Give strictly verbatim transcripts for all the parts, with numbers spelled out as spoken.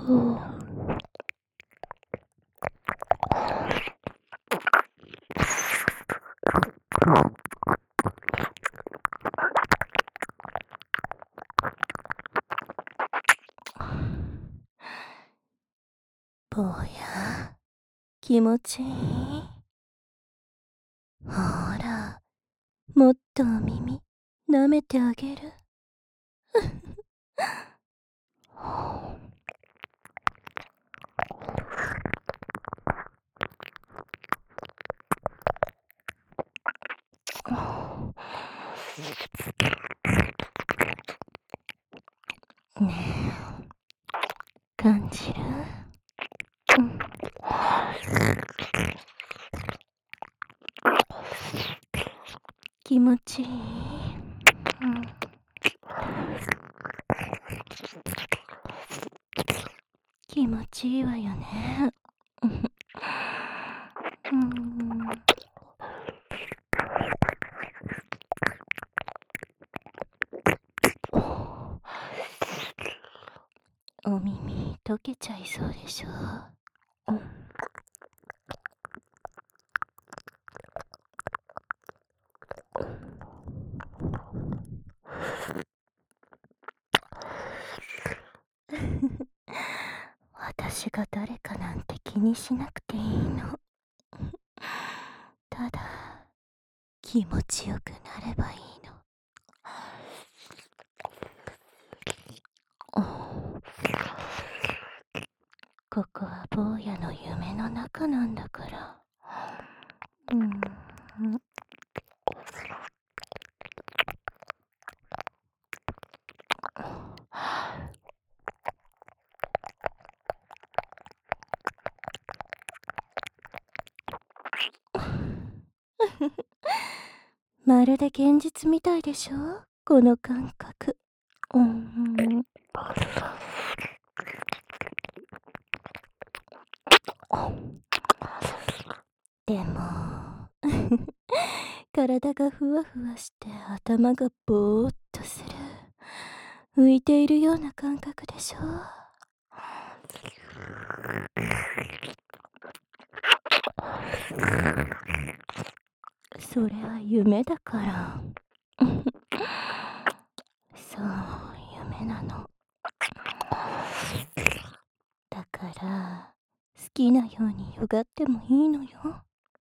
坊や、気持ちいい？ほら、もっとお耳舐めてあげる。ねえ、感じる？うん。気持ちいい？うん。気持ちいいわよね。うん。お耳溶けちゃいそうでしょ。うん。私が誰かなんて気にしなくていいの。ただ、気持ちよくなればいいの。ここは坊やの夢の中なんだから。うん。まるで現実みたいでしょ、この感覚。うん。でも体がふわふわして頭がぼーっとする。浮いているような感覚でしょ。それは夢だから。そう、夢なの。だから好きなようによがってもいいのよ。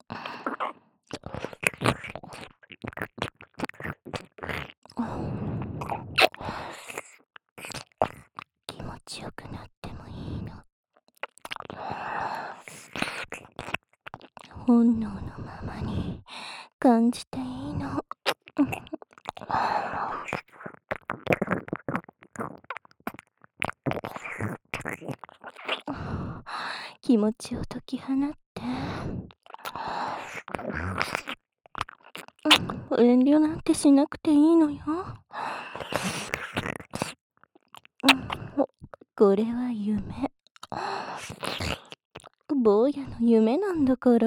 気持ちよくなってもいいの。本能のままに感じていいの。気持ちを解き放って。遠慮なんてしなくていいのよ。これは夢。坊やの夢なんだから。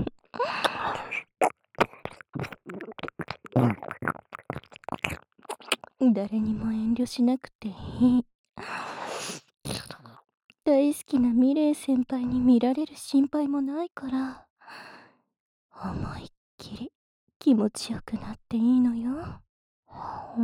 誰にも遠慮しなくていい。大好きなミレイ先輩に見られる心配もないから、思いっきり気持ちよくなっていいのよ。うん。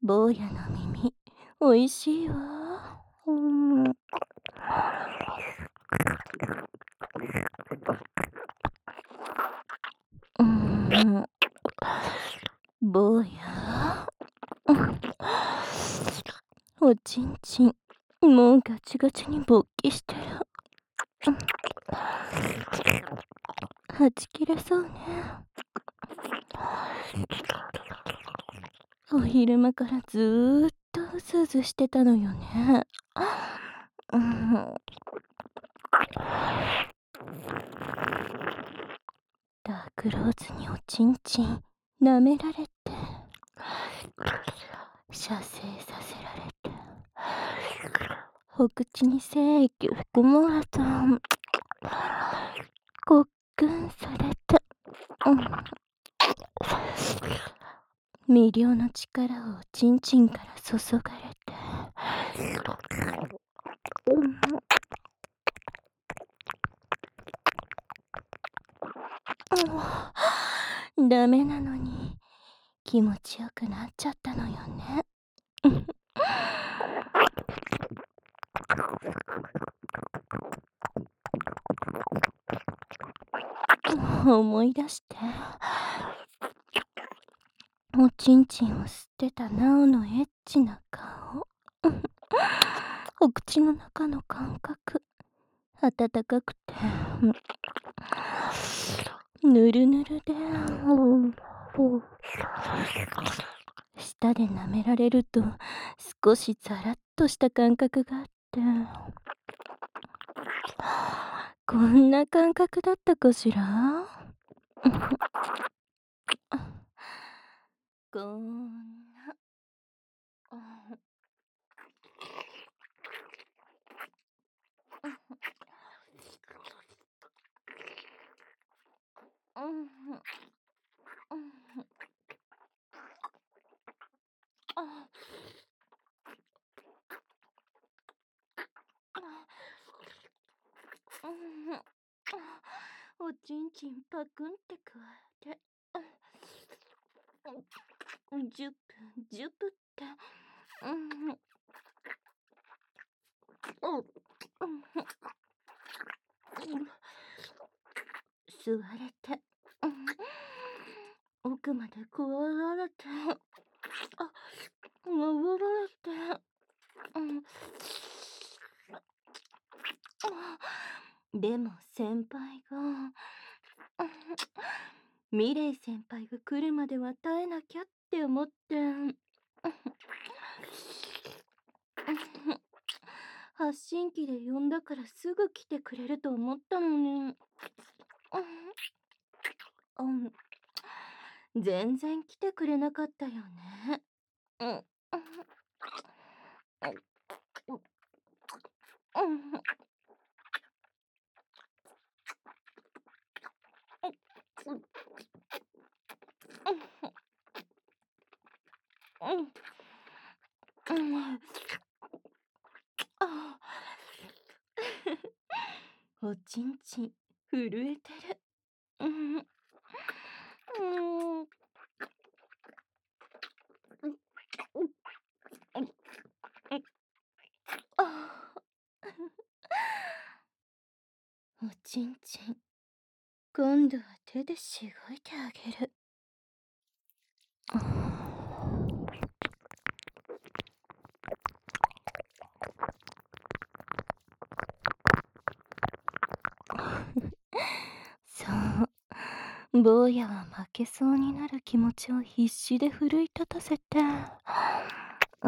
坊やの耳、おいしいわ。うん。うーん。坊や。おちんちん、もうガチガチに勃起してる。はち切れそうね。お昼間からずーっとうずうずしてたのよね。うん。ダークローズにおちんちん舐められて、射精させられて、お口に精液含まれた、ごっくんされて、うん、魅了の力をおちんちんから注がれて、うん、ダメなのに気持ちよくなっちゃったのよね。思い出して、おちんちんを吸ってたなおのエッチな顔。お口の中の感覚、温かくて、ぬるぬるで、舌で舐められると少しザラッとした感覚があって、こんな感覚だったかしら。こんな。おちんちんパクンってくわえて、ジュップジュップって、うん、うん、吸われて、奥まで加えられて、あ、登られて、うん、でも先輩が、ミレイ先輩が来るまでは耐えなきゃって思って、発信機で呼んだからすぐ来てくれると思ったのに、うん、全然来てくれなかったよね。うん、うん、うん、うん、うん、あ、おちんちん震えてる。うん、うん、あ、おちんちん、今度は手でしごいてあげる。そう、坊やは負けそうになる気持ちを必死で奮い立たせて、うん、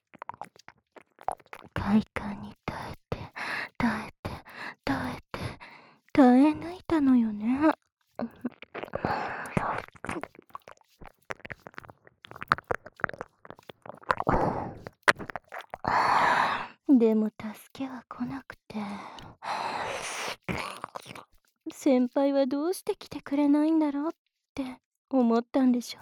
快感に耐えて耐えて耐えて耐え抜いたのよね。でも助けは来なくて、先輩はどうして来てくれないんだろうって思ったんでしょ。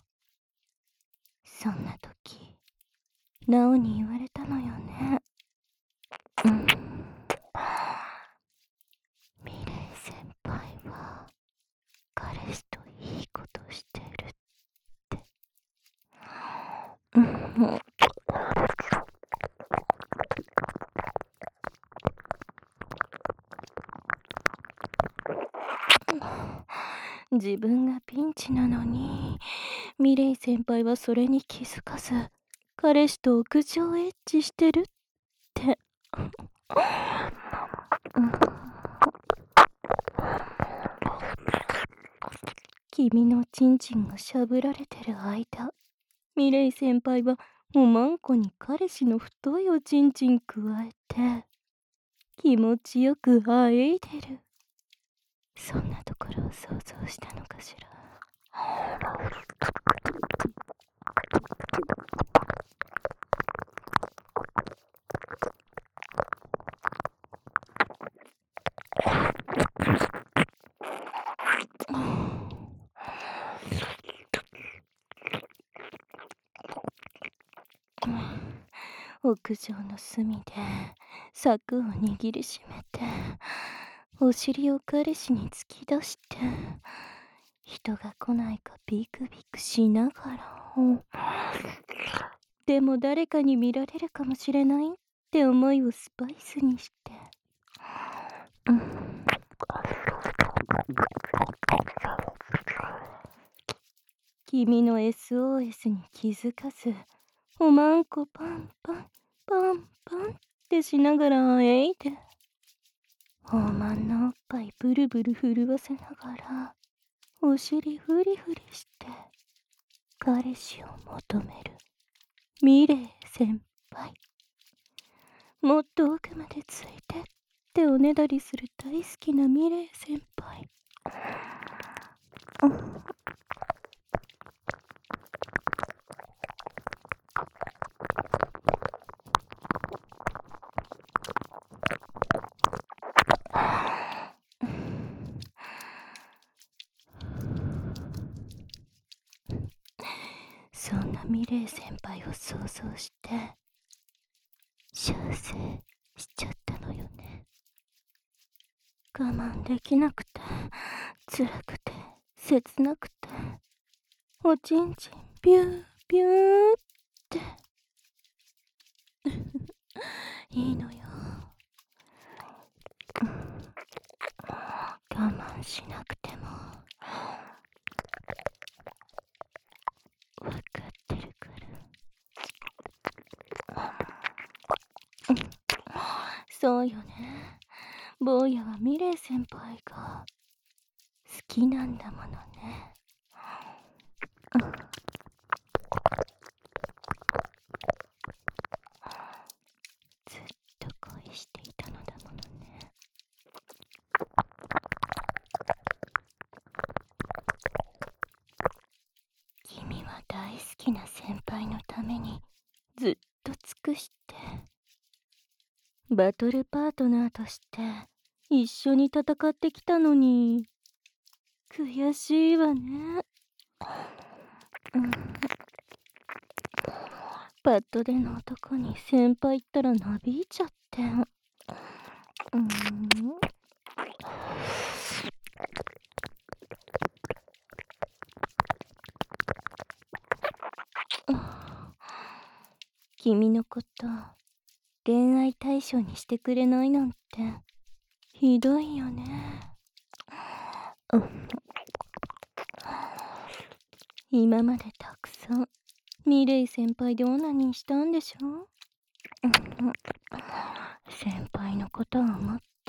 そんな時、ナオに言われたのよね。うん、ミレイ先輩は彼氏といいことしてるって。 自分がピンチなのに、ミレイ先輩はそれに気づかず、彼氏と屋上エッチしてるって。君のチンチンがしゃぶられてる間、ミレイ先輩はおまんこに彼氏の太いおちんちんくわえて、気持ちよくあえいでる。そんなところを想像したのかしら。屋上の隅で柵を握りしめて、お尻を彼氏に突き出して、人が来ないかビクビクしながら、でも誰かに見られるかもしれないって思いをスパイスにして、うん、君の エスオーエス に気づかず、おまんこパンパンパンパンってしながらあえいで、おまんのおっぱいブルブル震わせながら、お尻フリフリして彼氏を求めるミレイ先輩。もっと奥までついてっておねだりする大好きなミレイ先輩。そんなミレイ先輩を想像して修正しちゃったのよね。我慢できなくて辛くて切なくて、おちんちんビュービューっていいのよ。我慢しなくてもわかってるから。そうよね。坊やはミレイ先輩が好きなんだものね。ずっと恋していたのだものね。君は大好きな先輩のためにずっと尽くして、バトルパートナーとして一緒に戦ってきたのに、悔しいわね。うん、パッドでの男に先輩ったらなびいちゃって、うん、君のこと恋愛対象にしてくれないなんてひどいよね。うん、今までたくさんミレイ先輩でオナニーしたんでしょ。うん、先輩のことを思って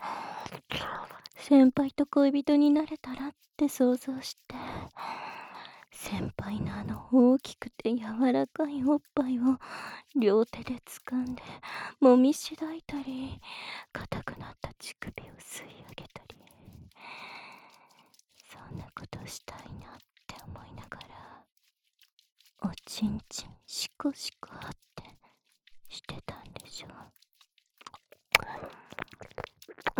先輩と恋人になれたらって想像して、先輩のあの大きくて柔らかいおっぱいを両手で掴んでもみしだいたり、硬くなった乳首を吸い上げたり、そんなことしたいなって思いながら、おちんちんシコシコあってしてたんでしょ。うん、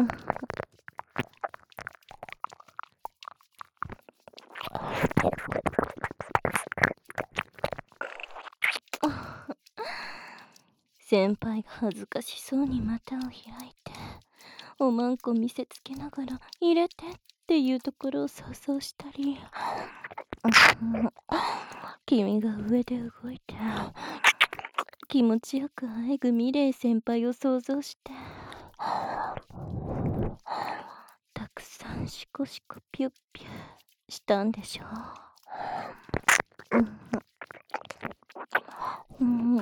先輩が恥ずかしそうに股を開いておまんこ見せつけながら入れてっていうところを想像したり、 君が上で動いて気持ちよくあえぐミレイ先輩を想像してたくさんシコシコピュッピュしたんでしょう。うんうん、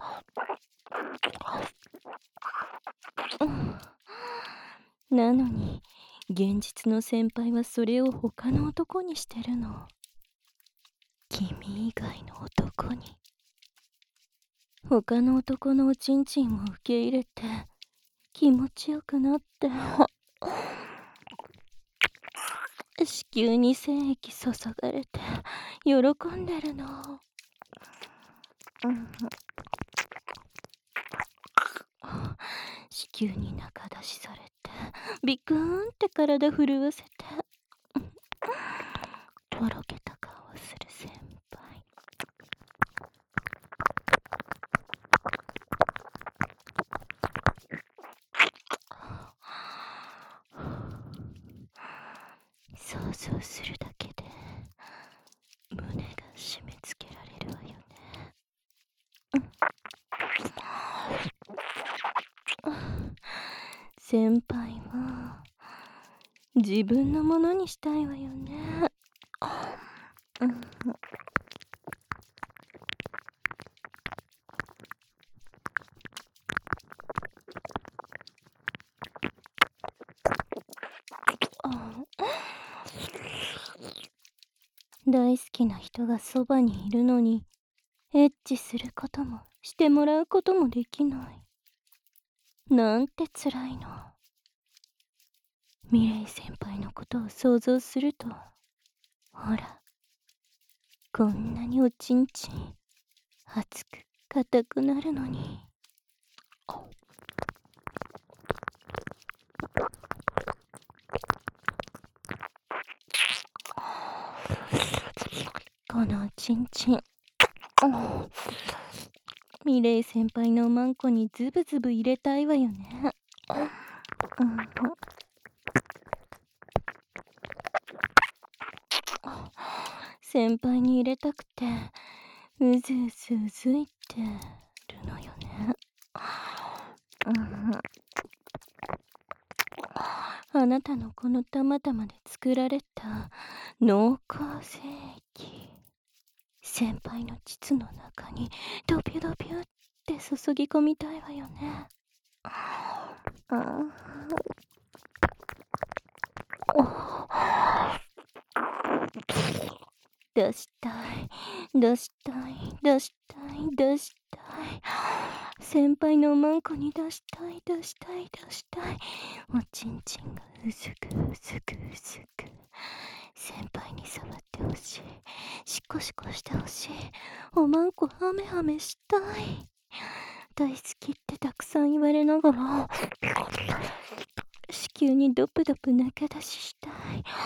なのに現実の先輩はそれを他の男にしてるの。君以外の男に。他の男のおちんちんを受け入れて気持ちよくなって子宮に精液注がれて喜んでるの。子宮に中出しされてビクーンって体震わせてとろけた顔をする先輩。想像するだけで胸が締め付けられるわよね。先輩は自分のものにしたいわよね。大好きな人がそばにいるのにエッチすることもしてもらうこともできない。なんて辛いの。ミレイ先輩のことを想像すると、ほらこんなにおちんちん熱く硬くなるのに。このおちんちんミレイ先輩のおまんこにズブズブ入れたいわよね。先輩に入れたくてうずうずうずいてるのよね。あなたのこの玉々で作られた濃厚精液、先輩の膣の中にドビュドビュって注ぎ込みたいわよね。出したい出したい出したい出したい、先輩のおまんこに出したい出したい出したい、おちんちんがうずくうずくうずく、先輩に触ってほしい、シコシコしてほしい、おまんこハメハメしたい、大好きってたくさん言われながら子宮にドプドプ中出ししたい。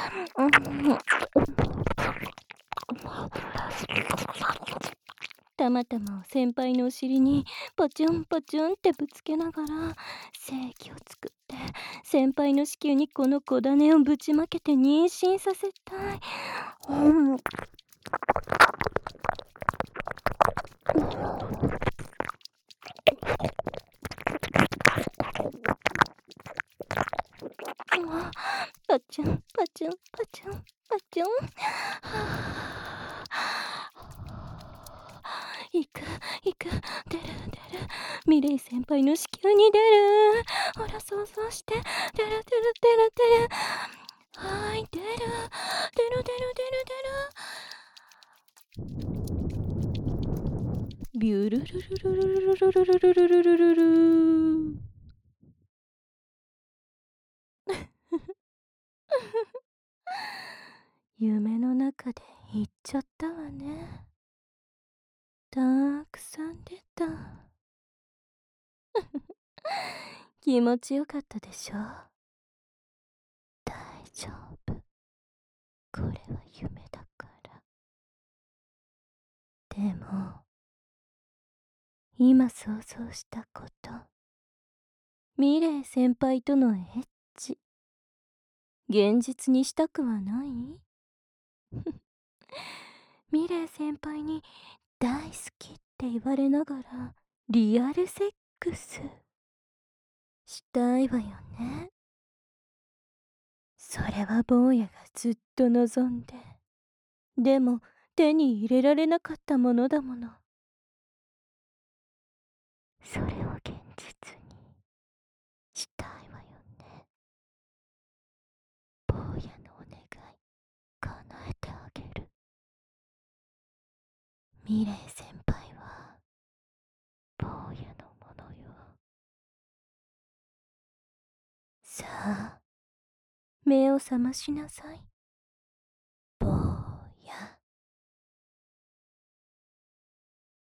たまたまを先輩のお尻にポチュンポチュンってぶつけながら精液を作って先輩の子宮にこの小種をぶちまけて妊娠させたい。うんパチュンパチュンパチュンパチュン、いくいく、出る出る、ミレイ先輩の子宮に出る。ほら想像して、出る出る出る出る、はい、出る出る出る出る出る、ビュルルルルルルルルルルルルルルル。夢の中で言っちゃったわね。たくさん出た。気持ちよかったでしょ。大丈夫、これは夢だから。でも今想像したこと、ミレイ先輩とのエッチ、現実にしたくはない？ ミレイ先輩に大好きって言われながらリアルセックスしたいわよね。それは坊やがずっと望んで、でも手に入れられなかったものだもの。それを現実にしたいわよね。坊やのお願い叶えてあげる。ミレイ先輩は坊やのものよ。さあ、目を覚ましなさい。